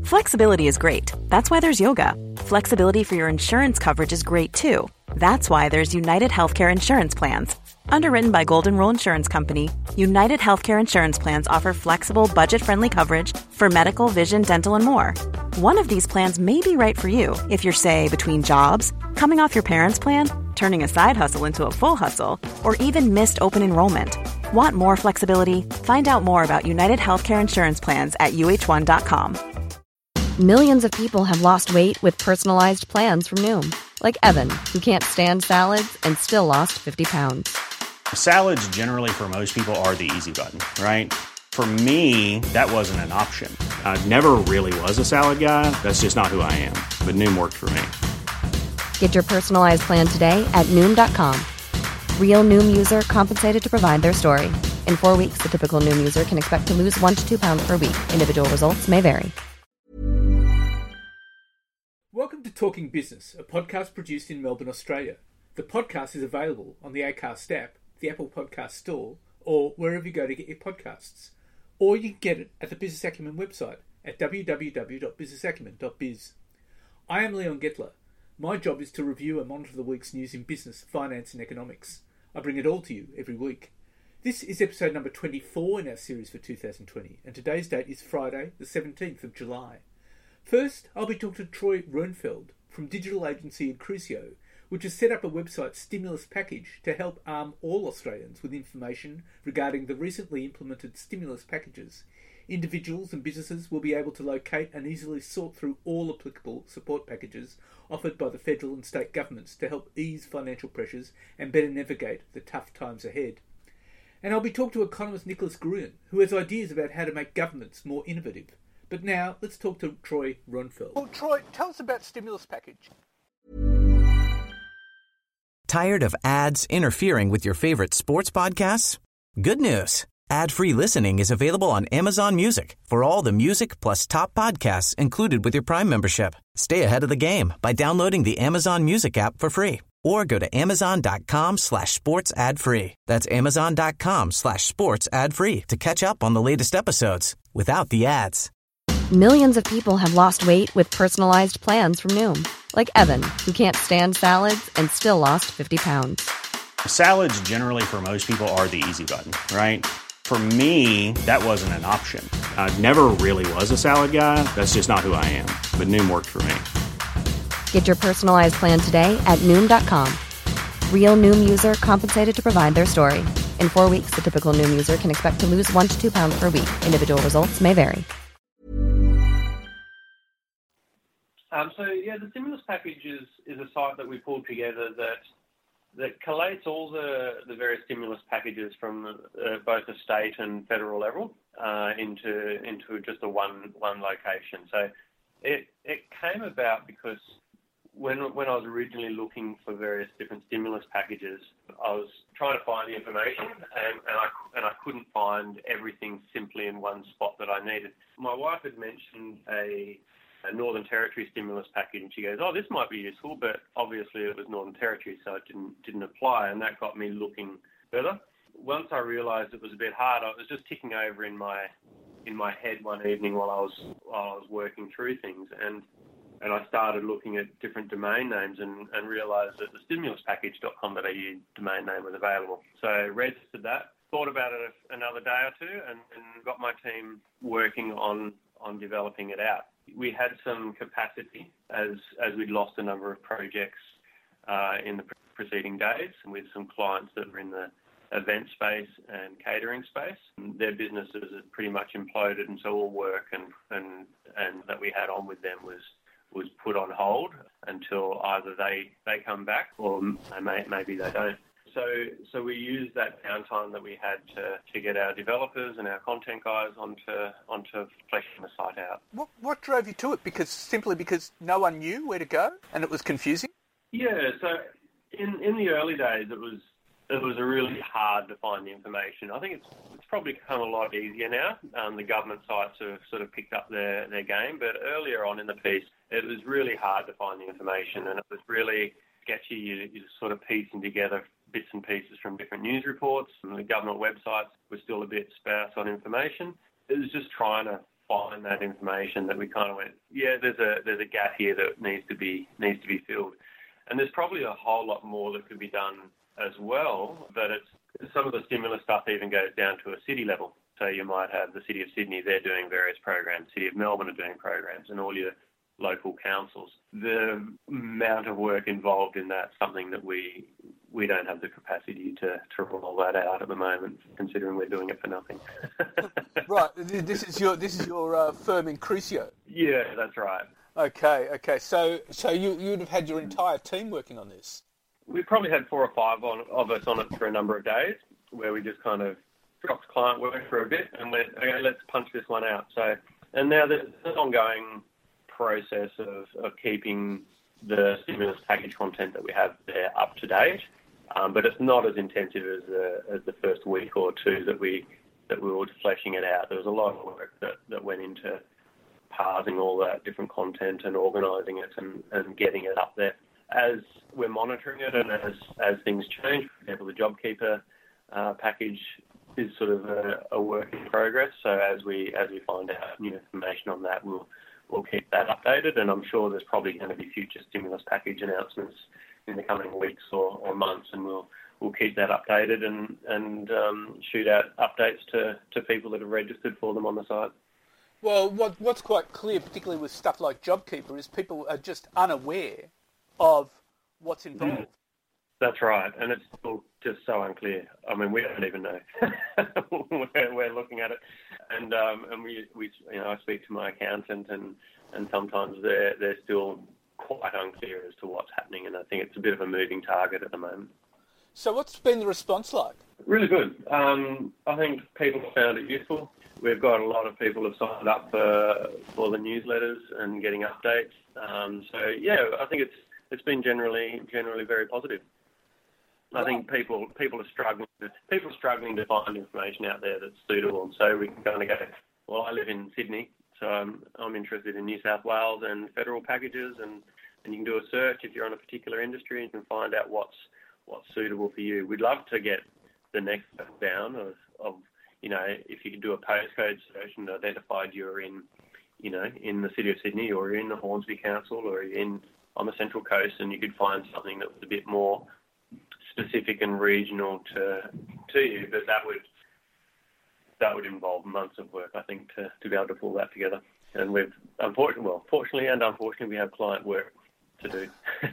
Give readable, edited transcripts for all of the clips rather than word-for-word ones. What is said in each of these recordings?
Flexibility is great. That's why there's yoga. Flexibility for your insurance coverage is great too. That's why there's United Healthcare Insurance Plans. Underwritten by Golden Rule Insurance Company, United Healthcare Insurance Plans offer flexible, budget-friendly coverage for medical, vision, dental, and more. One of these plans may be right for you if you're, say, between jobs, coming off your parents' plan, turning a side hustle into a full hustle, or even missed open enrollment. Want more flexibility? Find out more about United Healthcare Insurance Plans at uh1.com. Millions of people have lost weight with personalized plans from Noom. Like Evan, who can't stand salads and still lost 50 pounds. Salads generally for most people are the easy button, right? For me, that wasn't an option. I never really was a salad guy. That's just not who I am. But Noom worked for me. Get your personalized plan today at Noom.com. Real Noom user compensated to provide their story. In 4 weeks, the typical Noom user can expect to lose 1 to 2 pounds per week. Individual results may vary. Welcome to Talking Business, a podcast produced in Melbourne, Australia. The podcast is available on the Acast app, the Apple Podcast Store, or wherever you go to get your podcasts. Or you can get it at the Business Acumen website at www.businessacumen.biz. I am Leon Gettler. My job is to review and monitor the week's news in business, finance and economics. I bring it all to you every week. This is episode number 24 in our series for 2020, and today's date is Friday, the 17th of July. First, I'll be talking to Troy Roenfeld from digital agency Crucio, which has set up a website stimulus package to help arm all Australians with information regarding the recently implemented stimulus packages. Individuals and businesses will be able to locate and easily sort through all applicable support packages offered by the federal and state governments to help ease financial pressures and better navigate the tough times ahead. And I'll be talking to economist Nicholas Gruen, who has ideas about how to make governments more innovative. But now, let's talk to Troy Roenfeld. Well, Troy, tell us about stimulus package. Tired of ads interfering with your favorite sports podcasts? Good news. Ad-free listening is available on Amazon Music for all the music plus top podcasts included with your Prime membership. Stay ahead of the game by downloading the Amazon Music app for free or go to amazon.com/sports ad free. That's amazon.com/sports ad free to catch up on the latest episodes without the ads. Millions of people have lost weight with personalized plans from Noom. Like Evan, who can't stand salads and still lost 50 pounds. Salads generally for most people are the easy button, right? For me, that wasn't an option. I never really was a salad guy. That's just not who I am. But Noom worked for me. Get your personalized plan today at Noom.com. Real Noom user compensated to provide their story. In 4 weeks, the typical Noom user can expect to lose 1 to 2 pounds per week. Individual results may vary. The stimulus package is a site that we pulled together that collates all the various stimulus packages from both the state and federal level into just a one location. So it came about because when I was originally looking for various different stimulus packages, I was trying to find the information and I couldn't find everything simply in one spot that I needed. My wife had mentioned a Northern Territory stimulus package, and she goes, "Oh, this might be useful," but obviously it was Northern Territory, so it didn't apply, and that got me looking further. Once I realised it was a bit hard, I was just ticking over in my head one evening while I was working through things, and I started looking at different domain names and realised that the stimuluspackage.com.au domain name was available. So I registered that, thought about it another day or two, and got my team working on developing it out. We had some capacity as we'd lost a number of projects in the preceding days with some clients that were in the event space and catering space. Their businesses had pretty much imploded, and so all work and that we had on with them was put on hold until either they come back or maybe they don't. So we used that downtime that we had to get our developers and our content guys onto fleshing the site out. What drove you to it? Simply because no one knew where to go and it was confusing? Yeah, so in the early days it was really hard to find the information. I think it's probably become a lot easier now. The government sites have sort of picked up their game, but earlier on in the piece it was really hard to find the information, and it was really sketchy. You're sort of piecing together bits and pieces from different news reports, and the government websites were still a bit sparse on information. It was just trying to find that information that we kind of went, yeah, there's a gap here that needs to be filled. And there's probably a whole lot more that could be done as well, but some of the stimulus stuff even goes down to a city level. So you might have the City of Sydney, they're doing various programs, City of Melbourne are doing programs, and all your local councils. The amount of work involved in that, something that we don't have the capacity to roll that out at the moment, considering we're doing it for nothing. Right. This is your firm in Crucio. Yeah, that's right. Okay. So you'd have had your entire team working on this. We probably had 4 or 5 of us on it for a number of days, where we just kind of dropped client work for a bit and went, okay, let's punch this one out. So, and now there's an ongoing process of keeping the stimulus package content that we have there up to date, but it's not as intensive as the first week or two that we were fleshing it out. There was a lot of work that went into parsing all that different content and organising it and getting it up there. As we're monitoring it and as things change, for example, the JobKeeper package is sort of a work in progress. So as we find out new information on that, we'll keep that updated. And I'm sure there's probably going to be future stimulus package announcements in the coming weeks or months, and we'll keep that updated and shoot out updates to people that have registered for them on the site. Well, what's quite clear, particularly with stuff like JobKeeper, is people are just unaware of what's involved. That's right, and it's still just so unclear. I mean, we don't even know. We're looking at it, and we I speak to my accountant, and sometimes they're still quite unclear as to what's happening, and I think it's a bit of a moving target at the moment. So what's been the response like? Really good. I think people have found it useful. We've got a lot of people who have signed up for the newsletters and getting updates. So yeah, I think it's been generally very positive. I think people are struggling to find information out there that's suitable, and so we can kind of go, well, I live in Sydney, so I'm interested in New South Wales and federal packages, and you can do a search if you're on a particular industry and can find out what's suitable for you. We'd love to get the next step down of if you could do a postcode search and identified you're in the City of Sydney, or you're in the Hornsby Council, or you're on the Central Coast, and you could find something that was a bit more specific and regional to you, but that would involve months of work, I think, to be able to pull that together. And fortunately and unfortunately, we have client work to do.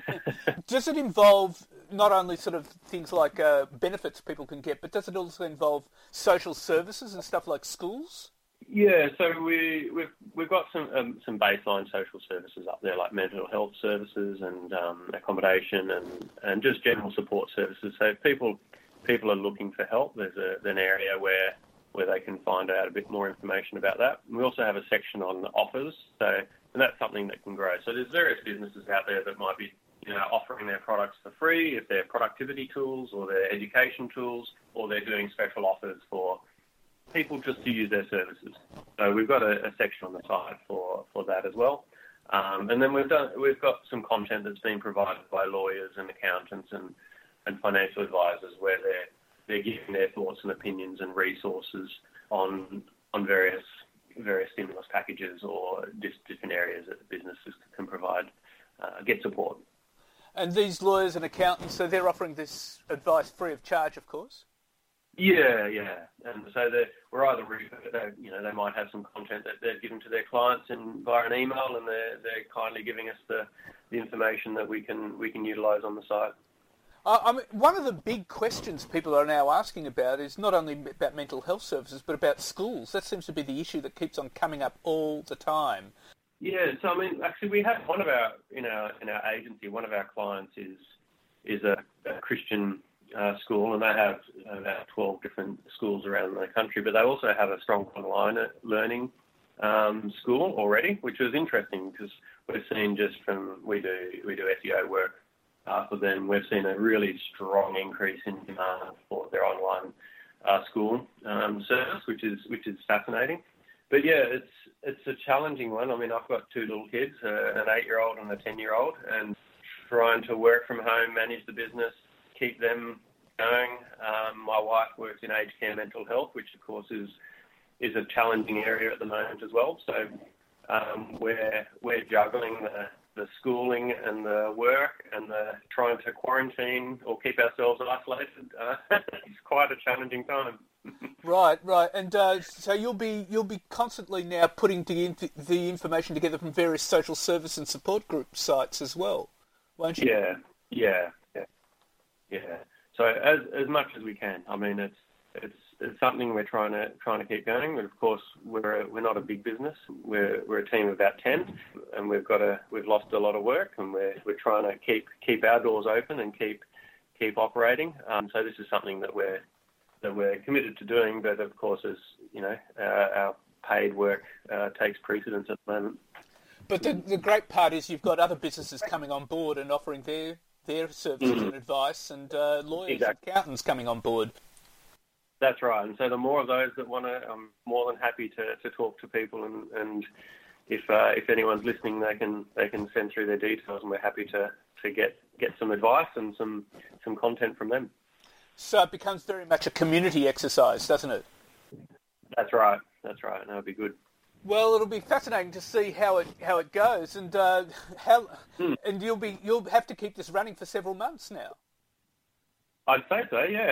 Does it involve not only sort of things like benefits people can get, but does it also involve social services and stuff like schools? Yeah, so we've got some baseline social services up there, like mental health services and accommodation and just general support services. So if people are looking for help, there's an area where they can find out a bit more information about that. And we also have a section on offers, and that's something that can grow. So there's various businesses out there that might be offering their products for free, if they're productivity tools or they're education tools, or they're doing special offers for people just to use their services. So we've got a section on the site for that as well. And then we've got some content that's been provided by lawyers and accountants and financial advisors, where they're giving their thoughts and opinions and resources on various stimulus packages or just different areas that businesses can provide, get support. And these lawyers and accountants, so they're offering this advice free of charge, of course? Yeah. And so we're either they might have some content that they've given to their clients via an email, and they're kindly giving us the information that we can utilise on the site. I mean, one of the big questions people are now asking about is not only about mental health services, but about schools. That seems to be the issue that keeps on coming up all the time. Yeah, so I mean, actually, we have one of our in our agency. One of our clients is a Christian school, and they have about 12 different schools around the country. But they also have a strong online learning school already, which was interesting because we've seen just from we do SEO work for them. We've seen a really strong increase in demand for their online school service, which is fascinating. But yeah, it's a challenging one. I mean, I've got 2 little kids, an 8-year-old and a 10-year-old, and trying to work from home, manage the business, keep them going. My wife works in aged care mental health, which of course is is a challenging area at the moment as well. So we're juggling the schooling and the work and the trying to quarantine or keep ourselves isolated. It's quite a challenging time. Right. And so you'll be constantly now putting the information together from various social service and support group sites as well, won't you? Yeah. So as much as we can. I mean, it's something we're trying to keep going. But of course, we're not a big business. We're a team of about 10, and we've lost a lot of work, and we're trying to keep our doors open and keep operating. So this is something that we're committed to doing. But of course, as you know, our paid work takes precedence at the moment. But the great part is you've got other businesses coming on board and offering their services and advice, and lawyers and accountants coming on board. That's right. And so the more of those that want to, I'm more than happy to talk to people, and if anyone's listening, they can send through their details, and we're happy to get some advice and some content from them. So it becomes very much a community exercise, doesn't it? That's right. And that'll be good. Well, it'll be fascinating to see how it goes, and and you'll have to keep this running for several months now. I'd say so, yeah.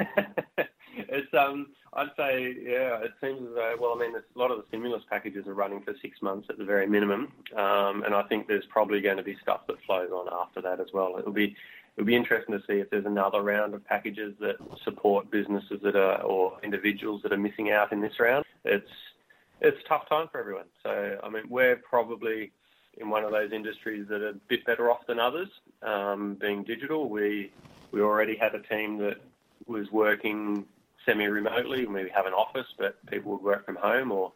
I'd say, yeah, it seems as though, well, I mean, a lot of the stimulus packages are running for 6 months at the very minimum, and I think there's probably going to be stuff that flows on after that as well. It'll be interesting to see if there's another round of packages that support businesses or individuals that are missing out in this round. It's a tough time for everyone. So, I mean, we're probably in one of those industries that are a bit better off than others, being digital. We already had a team that was working semi-remotely. We have an office, but people would work from home or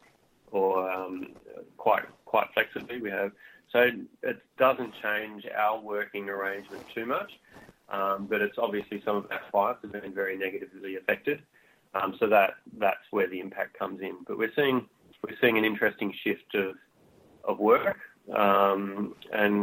quite flexibly. So it doesn't change our working arrangement too much, but it's obviously some of our clients have been very negatively affected. So that's where the impact comes in. But we're seeing an interesting shift of work, and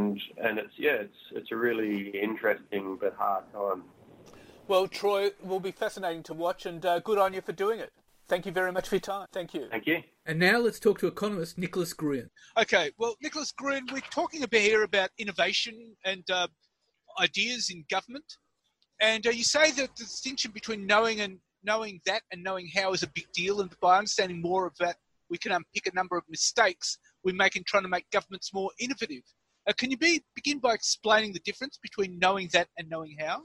it's a really interesting but hard time. Well, Troy, it will be fascinating to watch, and good on you for doing it. Thank you very much for your time. Thank you. Thank you. And now let's talk to economist Nicholas Gruen. Okay, well, Nicholas Gruen, we're talking here about innovation and ideas in government, and you say that the distinction between knowing that and knowing how is a big deal, and by understanding more of that, we can unpick a number of mistakes we make in trying to make governments more innovative. Can you begin by explaining the difference between knowing that and knowing how?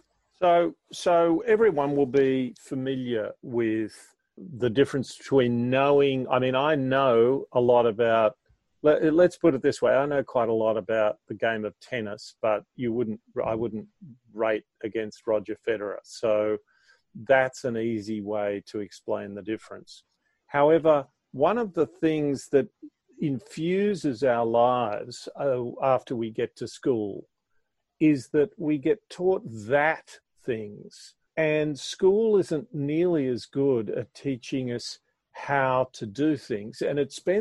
So everyone will be familiar with the difference between knowing. I mean, I know a lot about, let's put it this way, I know quite a lot about the game of tennis, but I wouldn't rate against Roger Federer. So that's an easy way to explain the difference. However, one of the things that infuses our lives after we get to school is that we get taught that things, and school isn't nearly as good at teaching us how to do things, and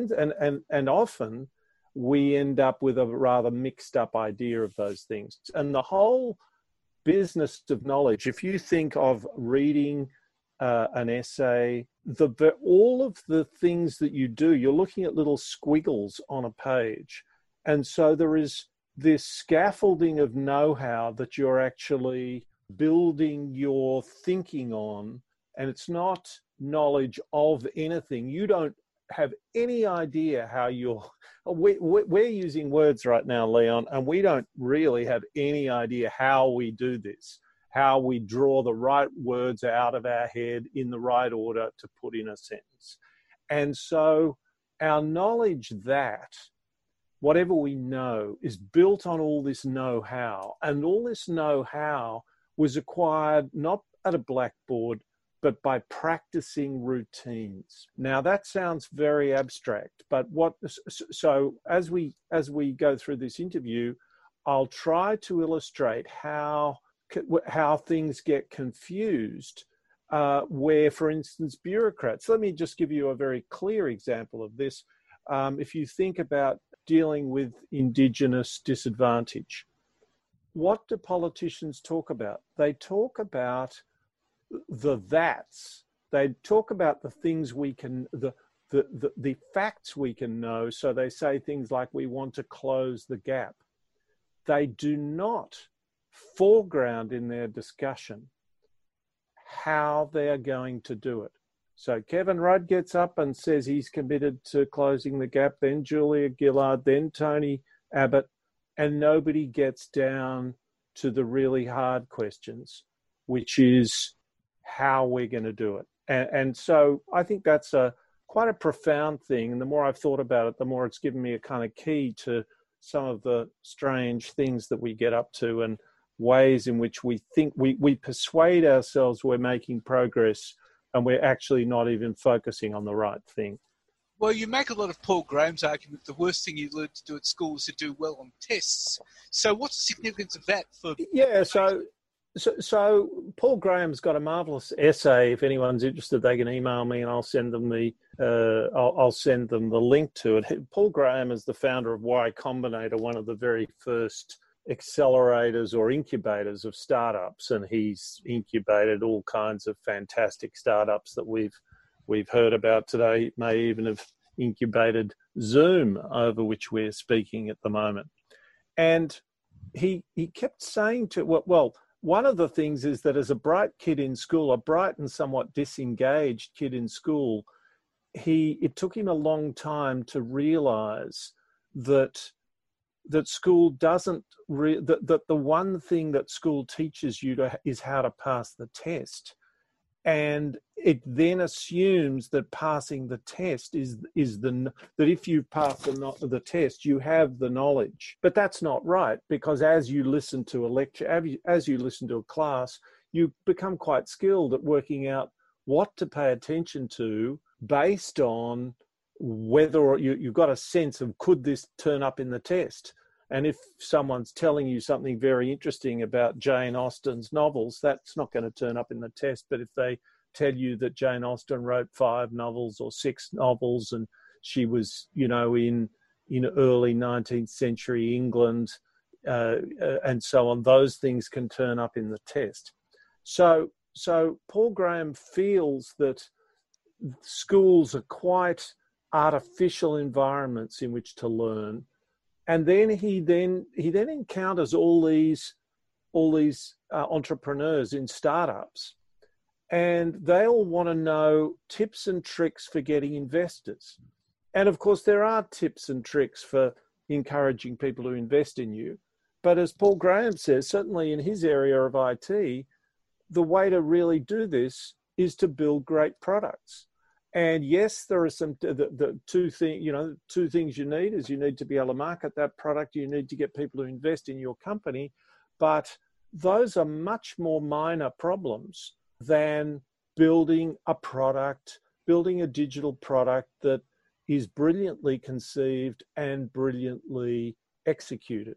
and often we end up with a rather mixed up idea of those things. And the whole business of knowledge, if you think of reading an essay, all of the things that you do, you're looking at little squiggles on a page, and so there is this scaffolding of know-how that you're actually building your thinking on, and it's not knowledge of anything. You don't have any idea how we're using words right now, Leon, and we don't really have any idea how we do this, how we draw the right words out of our head in the right order to put in a sentence. And so our knowledge that whatever we know is built on all this know-how, and all this know-how was acquired not at a blackboard, but by practicing routines. Now that sounds very abstract, but so as we go through this interview, I'll try to illustrate how things get confused, where, for instance, bureaucrats. Let me just give you a very clear example of this. If you think about dealing with Indigenous disadvantage, what do politicians talk about? They talk about the that's. They talk about the things we can, the the facts we can know. So they say things like, we want to close the gap. They do not foreground in their discussion how they're going to do it. So Kevin Rudd gets up and says he's committed to closing the gap, then Julia Gillard, then Tony Abbott, and nobody gets down to the really hard questions, which is how we're going to do it. And so I think that's quite a profound thing. And the more I've thought about it, the more it's given me a kind of key to some of the strange things that we get up to and ways in which we think we persuade ourselves we're making progress and we're actually not even focusing on the right thing. Well, you make a lot of Paul Graham's argument the worst thing you learn to do at school is to do well on tests. So what's the significance of that for... Yeah, so Paul Graham's got a marvellous essay. If anyone's interested, they can email me and I'll send them I'll send them the link to it. Paul Graham is the founder of Y Combinator, one of the very first accelerators or incubators of startups, and he's incubated all kinds of fantastic startups that we've heard about today. He may even have incubated Zoom, over which we're speaking at the moment. And he kept saying one of the things is that as a bright kid in school, a bright and somewhat disengaged kid in school, it took him a long time to realize that school doesn't that the one thing that school teaches you is how to pass the test, and it then assumes that passing the test is that if you pass the test you have the knowledge. But that's not right, because as you listen to a lecture, as you listen to a class, you become quite skilled at working out what to pay attention to based on whether you've got a sense of, could this turn up in the test? And if someone's telling you something very interesting about Jane Austen's novels, that's not going to turn up in the test. But if they tell you that Jane Austen wrote 5 novels or 6 novels and she was, in early 19th century England and so on, those things can turn up in the test. So Paul Graham feels that schools are quite artificial environments in which to learn, and then he encounters all these entrepreneurs in startups, and they all want to know tips and tricks for getting investors. And of course there are tips and tricks for encouraging people to invest in you, but as Paul Graham says, certainly in his area of IT, the way to really do this is to build great products. And yes, there are the two things you need is you need to be able to market that product. You need to get people to invest in your company, but those are much more minor problems than building a digital product that is brilliantly conceived and brilliantly executed.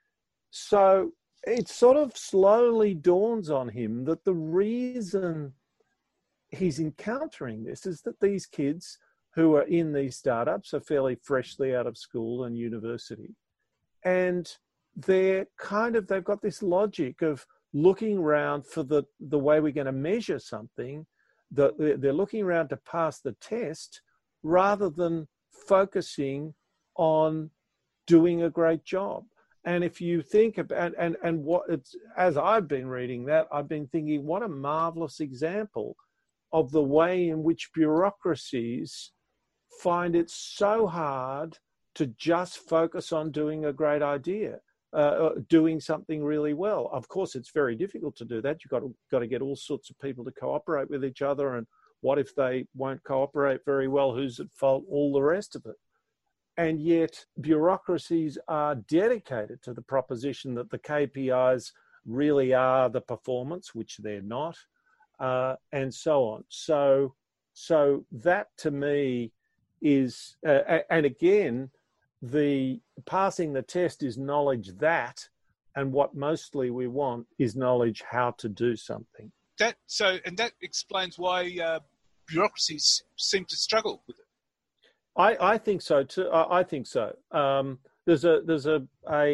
So it sort of slowly dawns on him that the reason he's encountering this is that these kids who are in these startups are fairly freshly out of school and university. And they've got this logic of looking around for the way we're going to measure something, that they're looking around to pass the test rather than focusing on doing a great job. And if you think about, and what it's, as I've been reading that, I've been thinking, what a marvelous example of the way in which bureaucracies find it so hard to just focus on doing a great idea, doing something really well. Of course, it's very difficult to do that. You've got to get all sorts of people to cooperate with each other. And what if they won't cooperate very well? Who's at fault? All the rest of it. And yet bureaucracies are dedicated to the proposition that the KPIs really are the performance, which they're not. And so on. So that to me is, and again, the passing the test is knowledge that, and what mostly we want is knowledge how to do something. That explains why bureaucracies seem to struggle with it. I think so too. I think so. There's a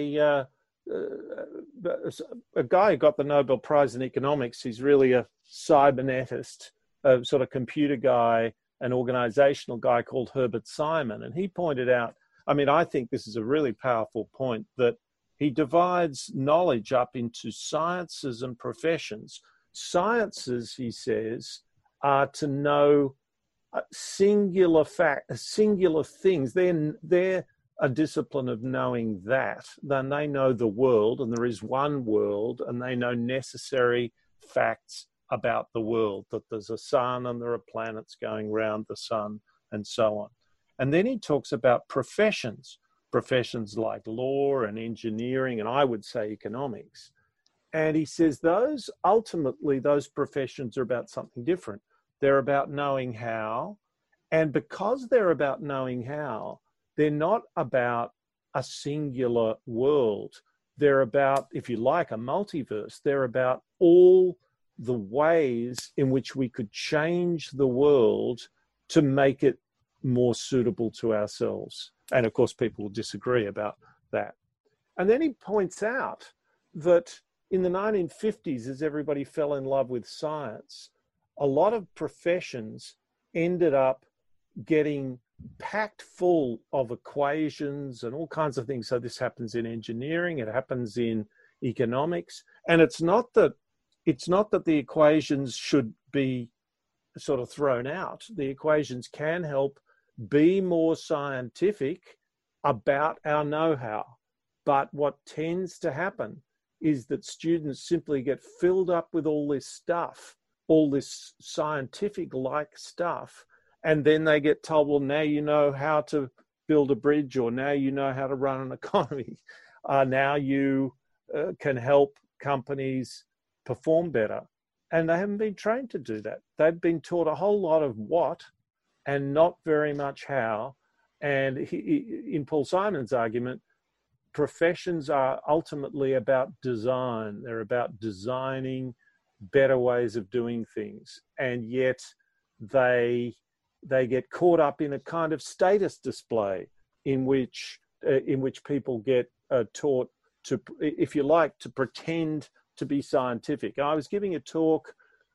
guy who got the Nobel Prize in economics. He's really a cybernetist, a sort of computer guy an organizational guy called Herbert Simon. And he pointed out, I mean, I think this is a really powerful point, that he divides knowledge up into sciences and professions. Sciences, he says, are to know singular things. They're a discipline of knowing that. Then they know the world, and there is one world, and they know necessary facts about the world, that there's a sun and there are planets going around the sun and so on. And then he talks about professions like law and engineering, and I would say economics. And he says those professions are about something different. They're about knowing how. And because they're about knowing how, they're not about a singular world. They're about, if you like, a multiverse. They're about all the ways in which we could change the world to make it more suitable to ourselves. And of course, people will disagree about that. And then he points out that in the 1950s, as everybody fell in love with science, a lot of professions ended up getting packed full of equations and all kinds of things. So this happens in engineering, it happens in economics. And it's not that the equations should be sort of thrown out. The equations can help be more scientific about our know-how. But what tends to happen is that students simply get filled up with all this stuff, all this scientific-like stuff, and then they get told, well, now you know how to build a bridge, or now you know how to run an economy. Now you can help companies perform better. And they haven't been trained to do that. They've been taught a whole lot of what and not very much how. And in Paul Simon's argument, professions are ultimately about design. They're about designing better ways of doing things. And yet they get caught up in a kind of status display in which people get taught to, if you like, to pretend to be scientific. I was giving a talk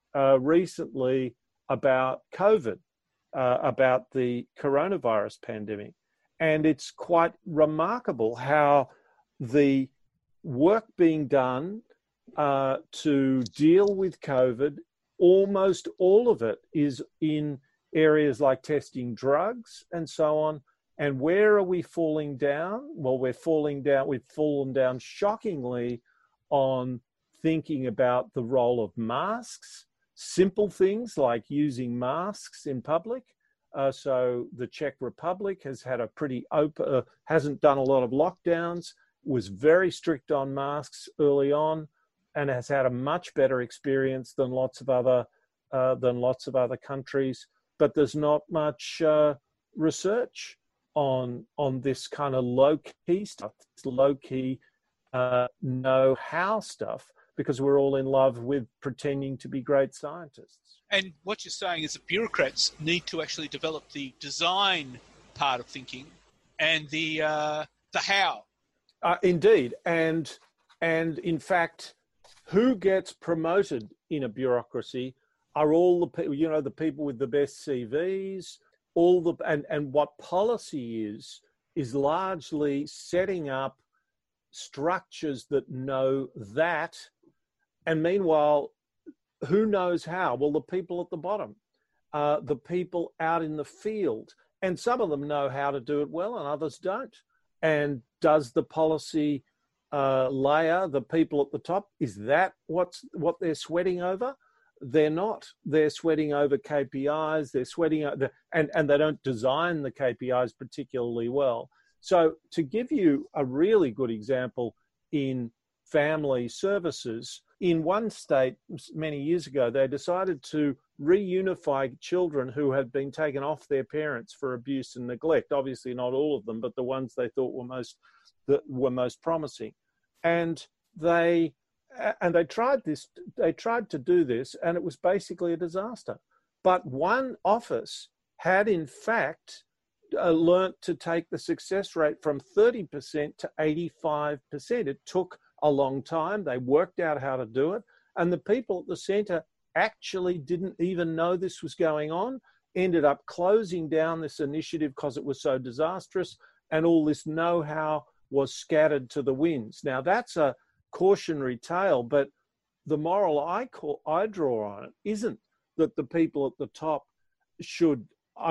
recently about COVID, about the coronavirus pandemic. And it's quite remarkable how the work being done to deal with COVID, almost all of it is in areas like testing drugs and so on. And where are we falling down? Well, we've fallen down shockingly on thinking about the role of masks, simple things like using masks in public. So the Czech Republic has had a pretty open, hasn't done a lot of lockdowns, was very strict on masks early on, and has had a much better experience than lots of other countries. But there's not much research on this kind of low-key stuff, low-key know-how stuff, because we're all in love with pretending to be great scientists. And what you're saying is that bureaucrats need to actually develop the design part of thinking and the how. Indeed, and in fact, who gets promoted in a bureaucracy are all the people, the people with the best CVs, and what policy is largely setting up structures that know that. And meanwhile, who knows how? Well, the people at the bottom, the people out in the field. And some of them know how to do it well and others don't. And does the policy layer, the people at the top, is that what they're sweating over? They're not. They're sweating over KPIs. They're sweating over, and they don't design the KPIs particularly well. So to give you a really good example in family services, in one state many years ago, they decided to reunify children who had been taken off their parents for abuse and neglect. Obviously not all of them, but the ones they thought were most promising. And they tried this. They tried to do this, and it was basically a disaster. But one office had, in fact, learnt to take the success rate from 30% to 85%. It took a long time. They worked out how to do it. And the people at the centre actually didn't even know this was going on. ended up closing down this initiative because it was so disastrous, and all this know-how was scattered to the winds. Now, that's a cautionary tale, but the moral I draw on it isn't that the people at the top should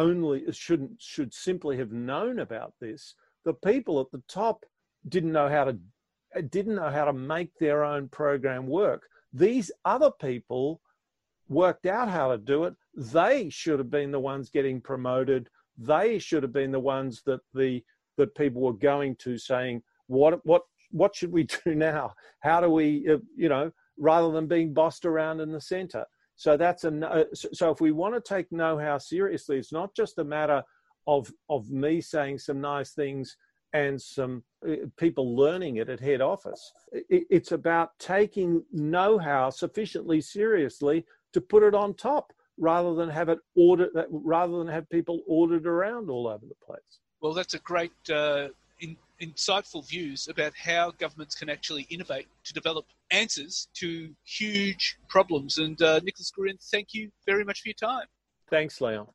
simply have known about this. The people at the top didn't know how to make their own program work. These other people worked out how to do it. They should have been the ones getting promoted. They should have been the ones that people were going to saying, what should we do now? How do we, rather than being bossed around in the center. So so if we want to take know-how seriously, it's not just a matter of me saying some nice things and some people learning it at head office. It's about taking know-how sufficiently seriously to put it on top, rather than have people ordered around all over the place. Well, that's a great insightful views about how governments can actually innovate to develop answers to huge problems. And Nicholas Gurin, thank you very much for your time. Thanks, Leon.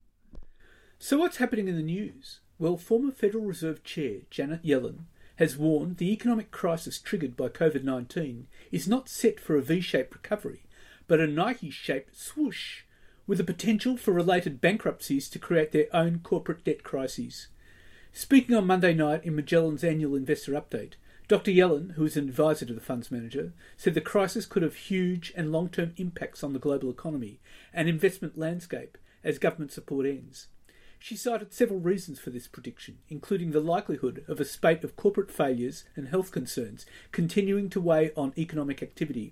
So what's happening in the news? Well, former Federal Reserve Chair Janet Yellen has warned the economic crisis triggered by COVID-19 is not set for a V-shaped recovery, but a Nike-shaped swoosh, with the potential for related bankruptcies to create their own corporate debt crises. Speaking on Monday night in Magellan's annual investor update, Dr. Yellen, who is an advisor to the funds manager, said the crisis could have huge and long-term impacts on the global economy and investment landscape as government support ends. She cited several reasons for this prediction, including the likelihood of a spate of corporate failures and health concerns continuing to weigh on economic activity.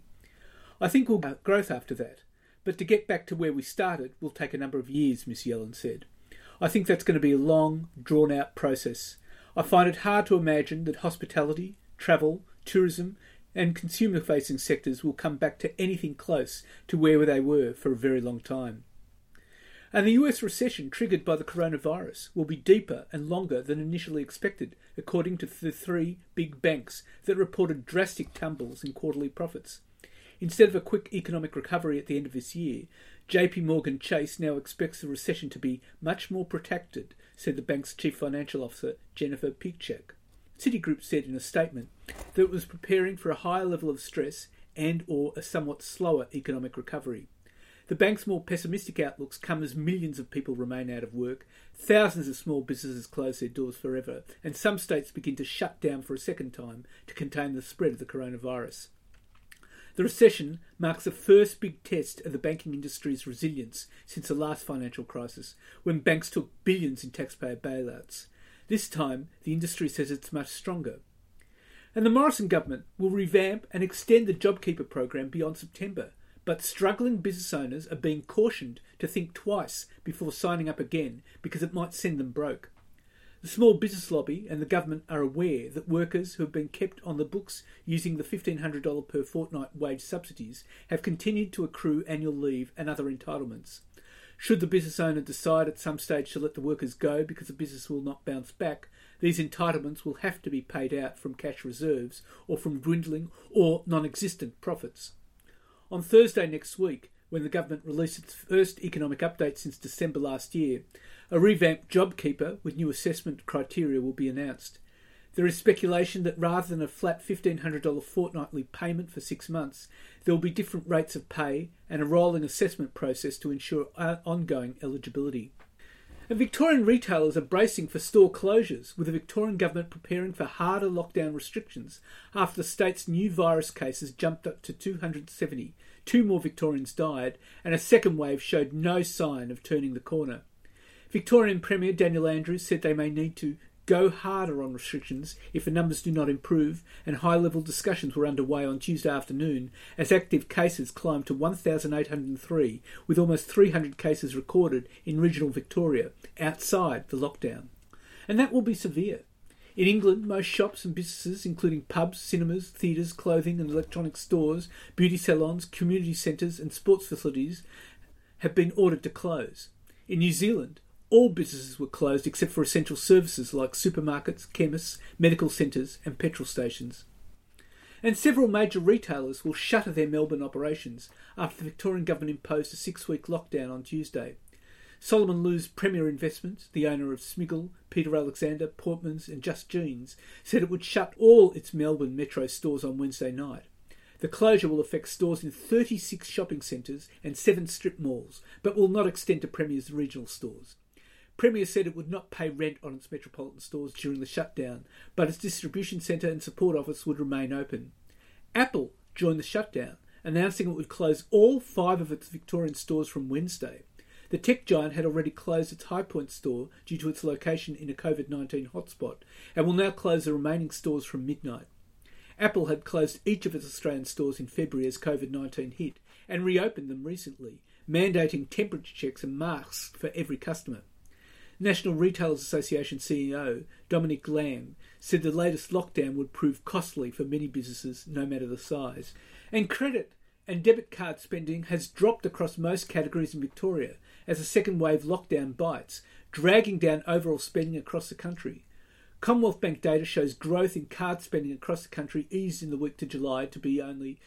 I think we'll get growth after that, but to get back to where we started will take a number of years, Ms. Yellen said. I think that's going to be a long, drawn-out process. I find it hard to imagine that hospitality, travel, tourism and consumer-facing sectors will come back to anything close to where they were for a very long time. And the US recession triggered by the coronavirus will be deeper and longer than initially expected, according to the three big banks that reported drastic tumbles in quarterly profits. Instead of a quick economic recovery at the end of this year, JP Morgan Chase now expects the recession to be much more protracted, said the bank's chief financial officer, Jennifer Piepszak. Citigroup said in a statement that it was preparing for a higher level of stress and or a somewhat slower economic recovery. The bank's more pessimistic outlooks come as millions of people remain out of work, thousands of small businesses close their doors forever, and some states begin to shut down for a second time to contain the spread of the coronavirus. The recession marks the first big test of the banking industry's resilience since the last financial crisis, when banks took billions in taxpayer bailouts. This time, the industry says it's much stronger. And the Morrison government will revamp and extend the JobKeeper program beyond September, but struggling business owners are being cautioned to think twice before signing up again because it might send them broke. The small business lobby and the government are aware that workers who have been kept on the books using the $1,500 per fortnight wage subsidies have continued to accrue annual leave and other entitlements. Should the business owner decide at some stage to let the workers go because the business will not bounce back, these entitlements will have to be paid out from cash reserves or from dwindling or non-existent profits. On Thursday next week, when the government released its first economic update since December last year, a revamped JobKeeper with new assessment criteria will be announced. There is speculation that rather than a flat $1,500 fortnightly payment for 6 months, there will be different rates of pay and a rolling assessment process to ensure ongoing eligibility. And Victorian retailers are bracing for store closures, with the Victorian government preparing for harder lockdown restrictions after the state's new virus cases jumped up to 270. 2 more Victorians died, and a second wave showed no sign of turning the corner. Victorian Premier Daniel Andrews said they may need to go harder on restrictions if the numbers do not improve, and high-level discussions were underway on Tuesday afternoon as active cases climbed to 1,803, with almost 300 cases recorded in regional Victoria, outside the lockdown. And that will be severe. In England, most shops and businesses, including pubs, cinemas, theatres, clothing and electronic stores, beauty salons, community centres and sports facilities, have been ordered to close. In New Zealand, all businesses were closed except for essential services like supermarkets, chemists, medical centres and petrol stations. And several major retailers will shutter their Melbourne operations after the Victorian government imposed a 6-week lockdown on Tuesday. Solomon Lew's Premier Investments, the owner of Smiggle, Peter Alexander, Portmans and Just Jeans, said it would shut all its Melbourne Metro stores on Wednesday night. The closure will affect stores in 36 shopping centres and 7 strip malls, but will not extend to Premier's regional stores. Premier said it would not pay rent on its metropolitan stores during the shutdown, but its distribution centre and support office would remain open. Apple joined the shutdown, announcing it would close all 5 of its Victorian stores from Wednesday. The tech giant had already closed its High Point store due to its location in a COVID-19 hotspot, and will now close the remaining stores from midnight. Apple had closed each of its Australian stores in February as COVID-19 hit, and reopened them recently, mandating temperature checks and masks for every customer. National Retailers Association CEO Dominic Lamb said the latest lockdown would prove costly for many businesses, no matter the size. And credit and debit card spending has dropped across most categories in Victoria as a second wave lockdown bites, dragging down overall spending across the country. Commonwealth Bank data shows growth in card spending across the country eased in the week to July to be only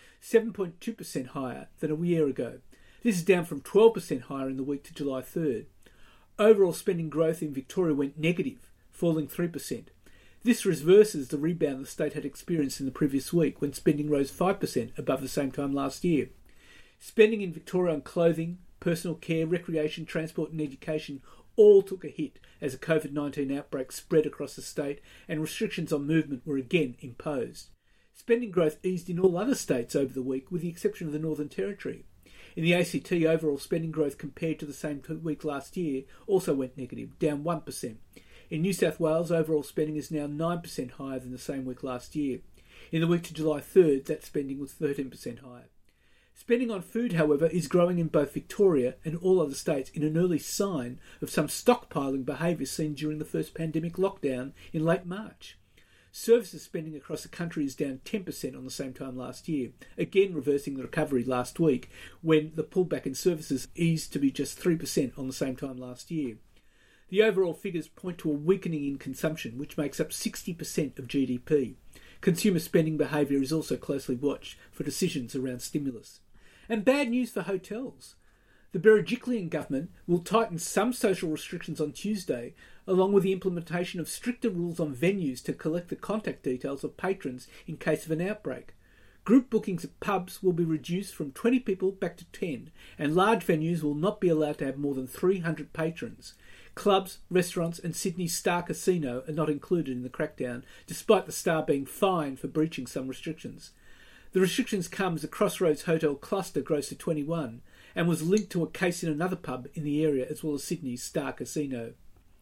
7.2% higher than a year ago. This is down from 12% higher in the week to July 3rd. Overall spending growth in Victoria went negative, falling 3%. This reverses the rebound the state had experienced in the previous week, when spending rose 5% above the same time last year. Spending in Victoria on clothing, personal care, recreation, transport and education all took a hit as the COVID-19 outbreak spread across the state and restrictions on movement were again imposed. Spending growth eased in all other states over the week, with the exception of the Northern Territory. In the ACT, overall spending growth compared to the same week last year also went negative, down 1%. In New South Wales, overall spending is now 9% higher than the same week last year. In the week to July 3rd, that spending was 13% higher. Spending on food, however, is growing in both Victoria and all other states in an early sign of some stockpiling behaviour seen during the first pandemic lockdown in late March. Services spending across the country is down 10% on the same time last year, again reversing the recovery last week when the pullback in services eased to be just 3% on the same time last year. The overall figures point to a weakening in consumption, which makes up 60% of GDP. Consumer spending behaviour is also closely watched for decisions around stimulus. And bad news for hotels. The Berejiklian government will tighten some social restrictions on Tuesday, along with the implementation of stricter rules on venues to collect the contact details of patrons in case of an outbreak. Group bookings at pubs will be reduced from 20 people back to 10, and large venues will not be allowed to have more than 300 patrons. Clubs, restaurants and Sydney's Star Casino are not included in the crackdown, despite the Star being fined for breaching some restrictions. The restrictions come as the Crossroads Hotel cluster grows to 21 and was linked to a case in another pub in the area, as well as Sydney's Star Casino.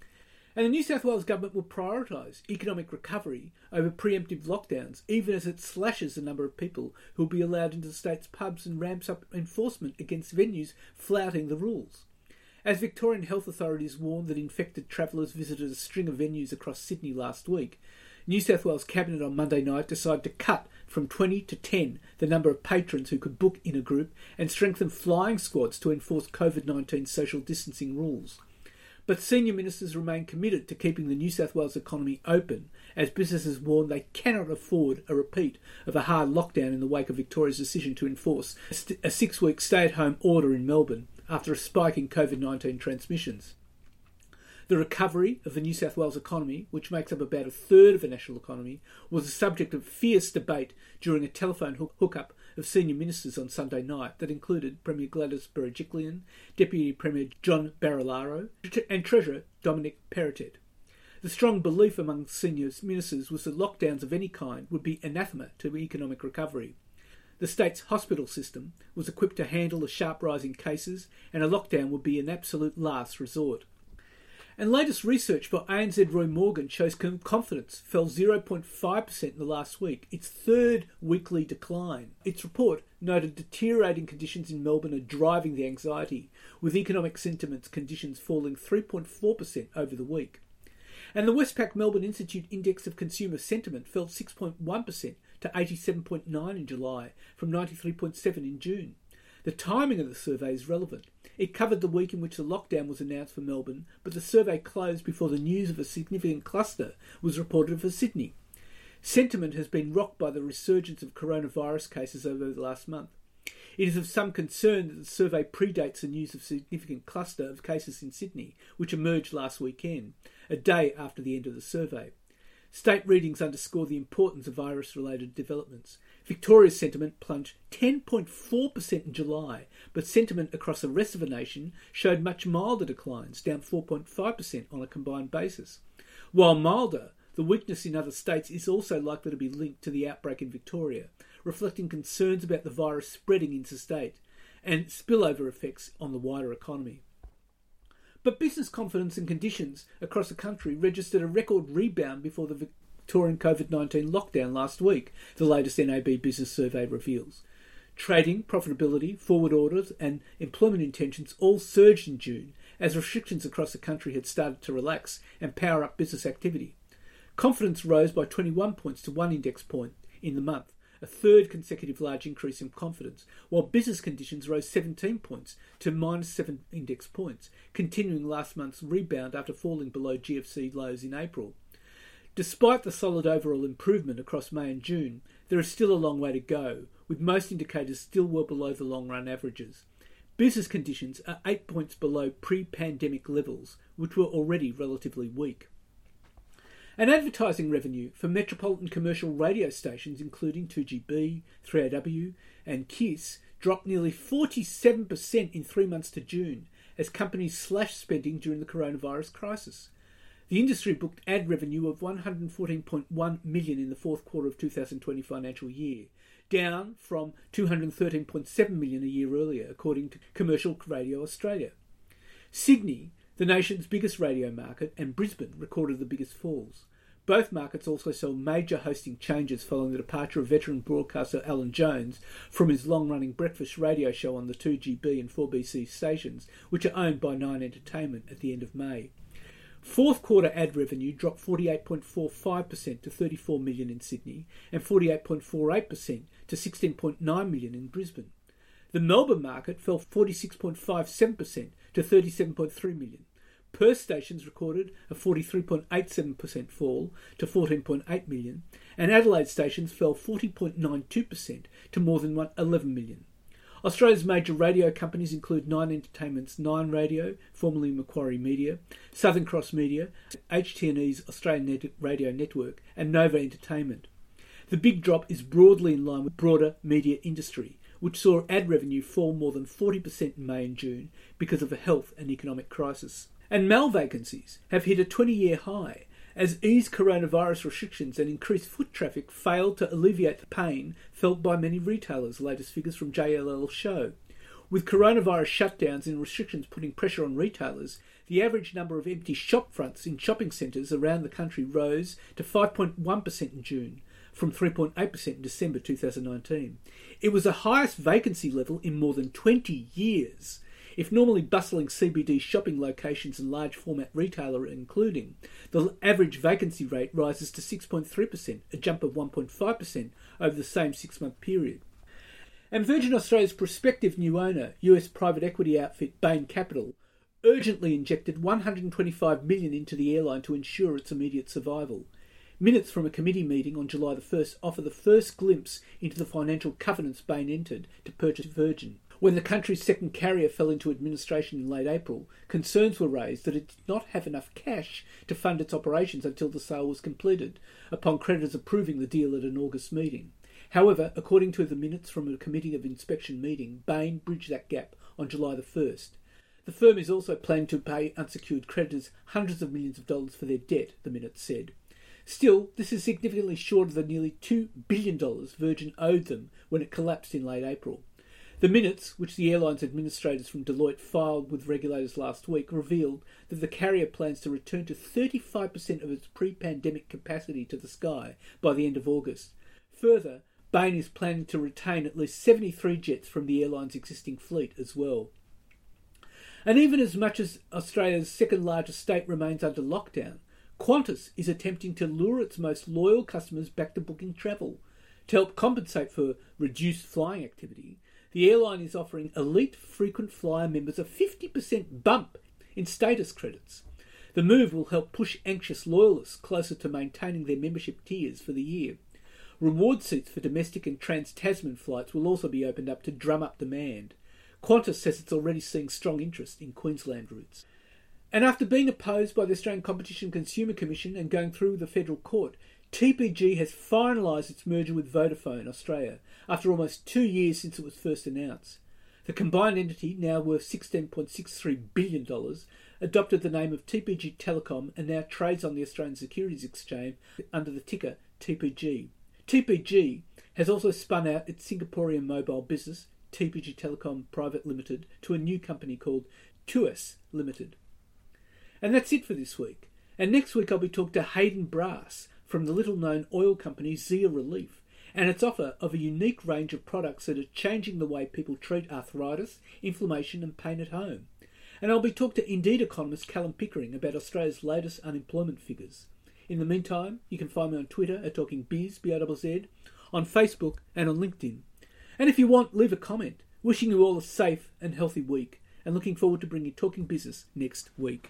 And the New South Wales government will prioritise economic recovery over preemptive lockdowns, even as it slashes the number of people who will be allowed into the state's pubs and ramps up enforcement against venues flouting the rules. As Victorian health authorities warned that infected travellers visited a string of venues across Sydney last week, New South Wales Cabinet on Monday night decided to cut from 20 to 10 the number of patrons who could book in a group and strengthen flying squads to enforce COVID-19 social distancing rules. But senior ministers remain committed to keeping the New South Wales economy open, as businesses warn they cannot afford a repeat of a hard lockdown in the wake of Victoria's decision to enforce a 6-week stay-at-home order in Melbourne after a spike in COVID-19 transmissions. The recovery of the New South Wales economy, which makes up about a third of the national economy, was the subject of fierce debate during a telephone hookup of senior ministers on Sunday night that included Premier Gladys Berejiklian, Deputy Premier John Barilaro and Treasurer Dominic Perrottet. The strong belief among senior ministers was that lockdowns of any kind would be anathema to economic recovery. The state's hospital system was equipped to handle the sharp rise in cases, and a lockdown would be an absolute last resort. And latest research for ANZ Roy Morgan shows confidence fell 0.5% in the last week, its third weekly decline. Its report noted deteriorating conditions in Melbourne are driving the anxiety, with economic sentiment conditions falling 3.4% over the week. And the Westpac Melbourne Institute Index of Consumer Sentiment fell 6.1% to 87.9 in July, from 93.7 in June. The timing of the survey is relevant. It covered the week in which the lockdown was announced for Melbourne, but the survey closed before the news of a significant cluster was reported for Sydney. Sentiment has been rocked by the resurgence of coronavirus cases over the last month. It is of some concern that the survey predates the news of a significant cluster of cases in Sydney, which emerged last weekend, a day after the end of the survey. State readings underscore the importance of virus-related developments. Victoria's sentiment plunged 10.4% in July, but sentiment across the rest of the nation showed much milder declines, down 4.5% on a combined basis. While milder, the weakness in other states is also likely to be linked to the outbreak in Victoria, reflecting concerns about the virus spreading interstate and spillover effects on the wider economy. But business confidence and conditions across the country registered a record rebound before the Victorian COVID-19 lockdown last week, the latest NAB business survey reveals. Trading, profitability, forward orders and employment intentions all surged in June as restrictions across the country had started to relax and power up business activity. Confidence rose by 21 points to 1 index point in the month, a third consecutive large increase in confidence, while business conditions rose 17 points to -7 index points, continuing last month's rebound after falling below GFC lows in April. Despite the solid overall improvement across May and June, there is still a long way to go, with most indicators still well below the long-run averages. Business conditions are 8 points below pre-pandemic levels, which were already relatively weak. And advertising revenue for metropolitan commercial radio stations, including 2GB, 3AW and KISS, dropped nearly 47% in 3 months to June as companies slashed spending during the coronavirus crisis. The industry booked ad revenue of $114.1 million in the fourth quarter of 2020 financial year, down from $213.7 million a year earlier, according to Commercial Radio Australia. Sydney, the nation's biggest radio market, and Brisbane recorded the biggest falls. Both markets also saw major hosting changes following the departure of veteran broadcaster Alan Jones from his long-running breakfast radio show on the 2GB and 4BC stations, which are owned by Nine Entertainment, at the end of May. Fourth quarter ad revenue dropped 48.45% to $34 million in Sydney and 48.48% to $16.9 million in Brisbane. The Melbourne market fell 46.57% to $37.3 million. Perth stations recorded a 43.87% fall to $14.8 million, and Adelaide stations fell 40.92% to more than $11 million. Australia's major radio companies include Nine Entertainment's Nine Radio, formerly Macquarie Media, Southern Cross Media, HT&E's Australian Radio Network, and Nova Entertainment. The big drop is broadly in line with broader media industry, which saw ad revenue fall more than 40% in May and June because of a health and economic crisis. And mall vacancies have hit a 20-year high as eased coronavirus restrictions and increased foot traffic failed to alleviate the pain felt by many retailers, latest figures from JLL show. With coronavirus shutdowns and restrictions putting pressure on retailers, the average number of empty shop fronts in shopping centres around the country rose to 5.1% in June, from 3.8% in December 2019. It was the highest vacancy level in more than 20 years. If normally bustling CBD shopping locations and large format retailer are including, the average vacancy rate rises to 6.3%, a jump of 1.5% over the same 6-month period. And Virgin Australia's prospective new owner, US private equity outfit Bain Capital, urgently injected $125 million into the airline to ensure its immediate survival. Minutes from a committee meeting on July the 1st offer the first glimpse into the financial covenants Bain entered to purchase Virgin. When the country's second carrier fell into administration in late April, concerns were raised that it did not have enough cash to fund its operations until the sale was completed, upon creditors approving the deal at an August meeting. However, according to the minutes from a Committee of Inspection meeting, Bain bridged that gap on July the 1st. The firm is also planning to pay unsecured creditors hundreds of millions of dollars for their debt, the minutes said. Still, this is significantly short of the nearly $2 billion Virgin owed them when it collapsed in late April. The minutes, which the airline's administrators from Deloitte filed with regulators last week, revealed that the carrier plans to return to 35% of its pre-pandemic capacity to the sky by the end of August. Further, Bain is planning to retain at least 73 jets from the airline's existing fleet as well. And even as much as Australia's second largest state remains under lockdown, Qantas is attempting to lure its most loyal customers back to booking travel. To help compensate for reduced flying activity, the airline is offering elite frequent flyer members a 50% bump in status credits. The move will help push anxious loyalists closer to maintaining their membership tiers for the year. Reward seats for domestic and trans-Tasman flights will also be opened up to drum up demand. Qantas says it's already seeing strong interest in Queensland routes. And after being opposed by the Australian Competition Consumer Commission and going through the federal court, TPG has finalised its merger with Vodafone Australia after almost 2 years since it was first announced. The combined entity, now worth $16.63 billion, adopted the name of TPG Telecom and now trades on the Australian Securities Exchange under the ticker TPG. TPG has also spun out its Singaporean mobile business, TPG Telecom Private Limited, to a new company called Tuas Limited. And that's it for this week. And next week I'll be talking to Hayden Brass from the little-known oil company Zia Relief and its offer of a unique range of products that are changing the way people treat arthritis, inflammation and pain at home. And I'll be talking to Indeed economist Callum Pickering about Australia's latest unemployment figures. In the meantime, you can find me on Twitter at TalkingBiz, B-I-Z-Z, on Facebook and on LinkedIn. And if you want, leave a comment. Wishing you all a safe and healthy week and looking forward to bringing Talking Business next week.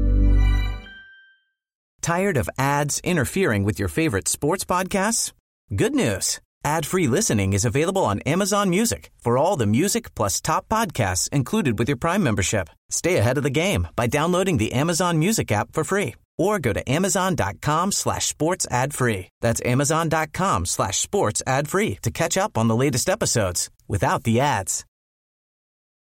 Tired of ads interfering with your favorite sports podcasts? Good news. Ad-free listening is available on Amazon Music for all the music plus top podcasts included with your Prime membership. Stay ahead of the game by downloading the Amazon Music app for free or go to amazon.com/sports ad free. That's amazon.com/sports ad free to catch up on the latest episodes without the ads.